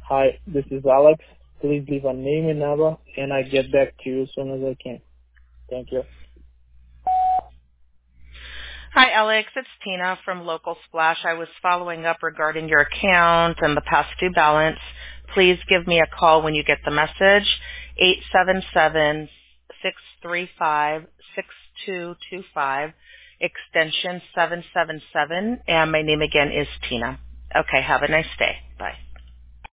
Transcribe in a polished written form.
"Hi, this is Alex. Please leave a name and number, and I get back to you as soon as I can. Thank you." Hi, Alex. It's Tina from Local Splash. I was following up regarding your account and the past due balance. Please give me a call when you get the message, 877-635-6225, extension 777, and my name again is Tina. Okay, have a nice day. Bye.